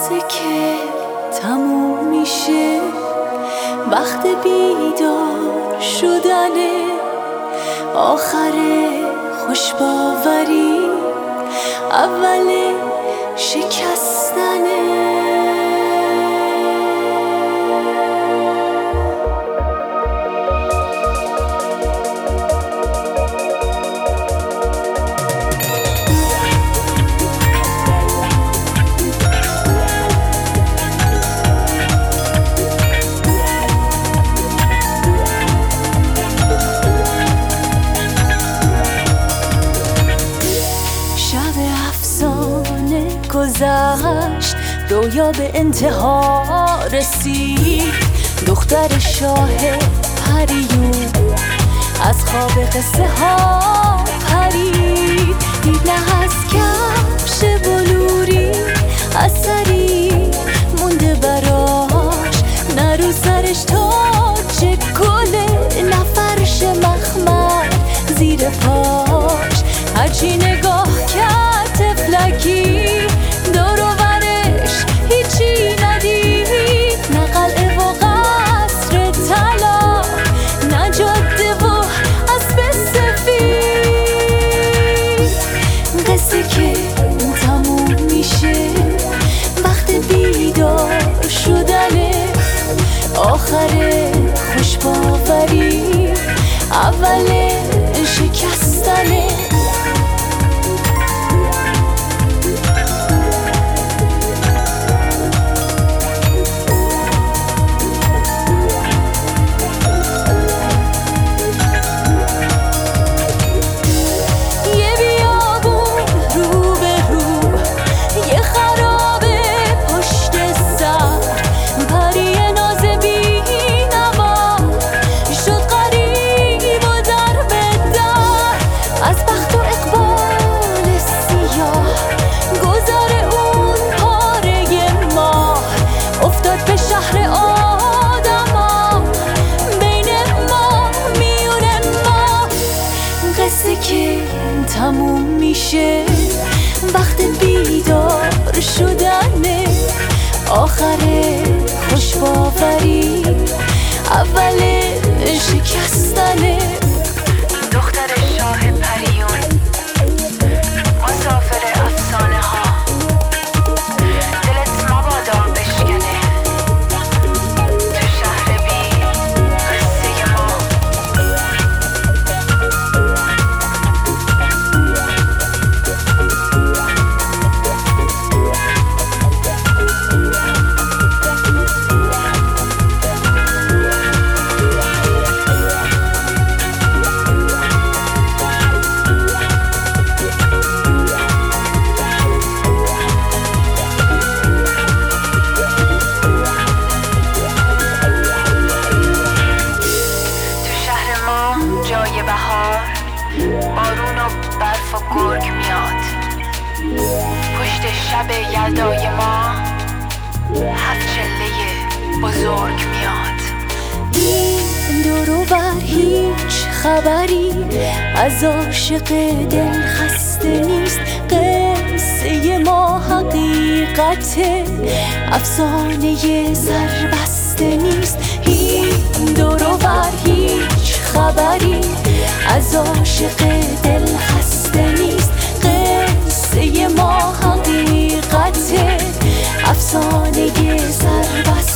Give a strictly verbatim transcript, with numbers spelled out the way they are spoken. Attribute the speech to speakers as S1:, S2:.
S1: قصه که تموم میشه وقت بیدار شدنه، آخر خوشباوری اول شکستنه. گذشت رویا به انتها رسید، دختر شاه پریون از خواب قصه ها پرید، دید نه از کفش بلوری اثری مونده براش، نه رو سرش تاج گله، نه فرش مخمر زیر پاش، هرچی نگاه کرد تفلکی دور و برش هیچی ندید، نه قلعه و قصر طلا، نه جاده و اسب سفید. قصه که تموم میشه وقت بیدار شدنه، آخر خوشباوری اول شکستنه. که تموم میشه وقت بیدار شدنه، آخر خوشباوری اول شکستنه.
S2: دختر شاه پریون مسافر افسانه ها، دلت مبادا بشکنه تو شهر بی قصه ما. جای بهار بارون و برف و گرگ میاد، پشت شب یلدای ما هفت چله بزرگ میاد.
S1: این دور و بر هیچ خبری از عاشق دل خسته نیست، قصه ما حقیقته افسانه سربسته نیست. این دور و بر هیچ خبری از عاشق دل خسته نیست، قصه ما حقیقته افسانه سربسته